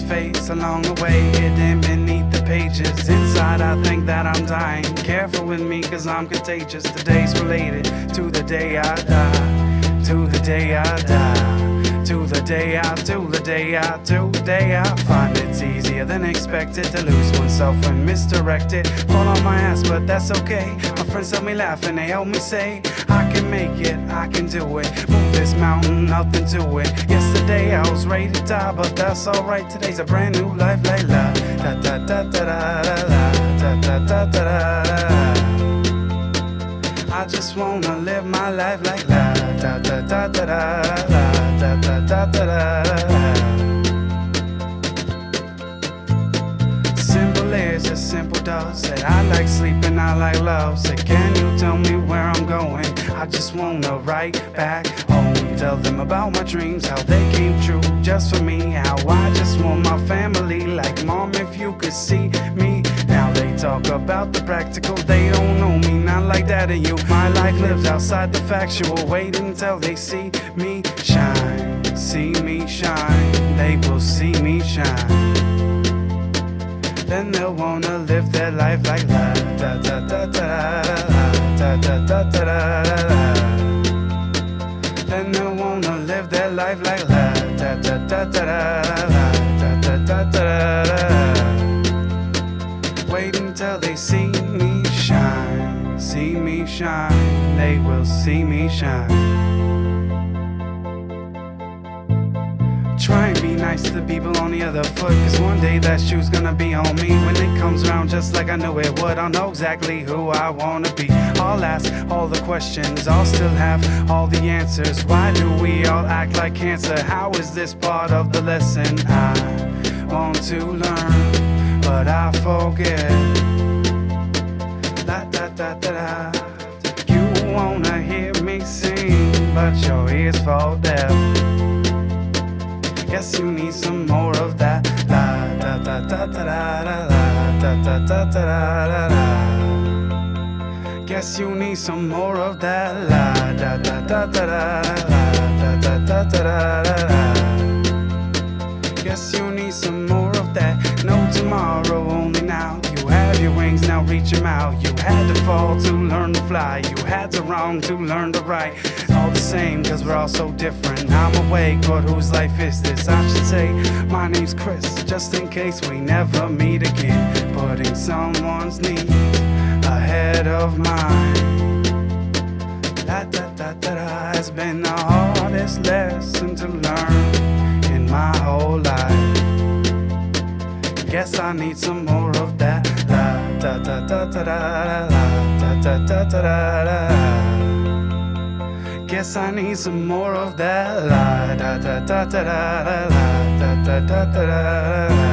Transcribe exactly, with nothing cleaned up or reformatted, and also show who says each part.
Speaker 1: face along the way, hidden beneath the pages. Inside I think that I'm dying. Careful with me cause I'm contagious. Today's related to the day I die. To the day I die. To the day I do, the day I do, the day I find it's easier than expected to lose oneself when misdirected. Fall on my ass, but that's okay. My friends help me laugh and they help me say, I can make it, I can do it. Move this mountain, nothing to it. Yesterday I was ready to die, but that's alright. Today's a brand new life, like la da da da da da da da da da da da. I just wanna live my life like la da da da da da da da da da da da. Simple is as simple does. Said I like sleeping, I like love. Said can you tell me where I'm going? I just wanna write back home. Tell them about my dreams, how they came true just for me. How I just want my family like mom if you could see me. Now they talk about the practical, they don't know me, not like that and you. My life lives outside the factual, wait until they see me shine. See me shine, they will see me shine. Then they'll wanna live their life like la da da da da da da da da da da. Then they'll wanna live their life like la da da da da da da da da da. Wait until they see me shine, see me shine, they will see me shine. Try and be nice to the people on the other foot, cause one day that shoe's gonna be on me. When it comes around just like I knew it would, I'll know exactly who I wanna be. I'll ask all the questions, I'll still have all the answers. Why do we all act like cancer? How is this part of the lesson? I want to learn, but I forget. Da da da da da. You wanna hear me sing, but your ears fall deaf. Guess you need some more of that. La da da da da da da da da da da da. Guess you need some more of that. La da da da da da da da da da da. Guess you need some more of that. No tomorrow, only now. You have your wings, now reach them out. You had to fall to learn to fly. You had to wrong to learn to right. All the same, cause we're all so different. I'm awake, but whose life is this? I should say, my name's Chris, just in case we never meet again. Putting someone's needs ahead of mine. Da da da da da has been the hardest lesson to learn in my whole life. Guess I need some more of that. La da da da da da da da da da da da. Guess I need some more of that. La da da da da da da da da da da da.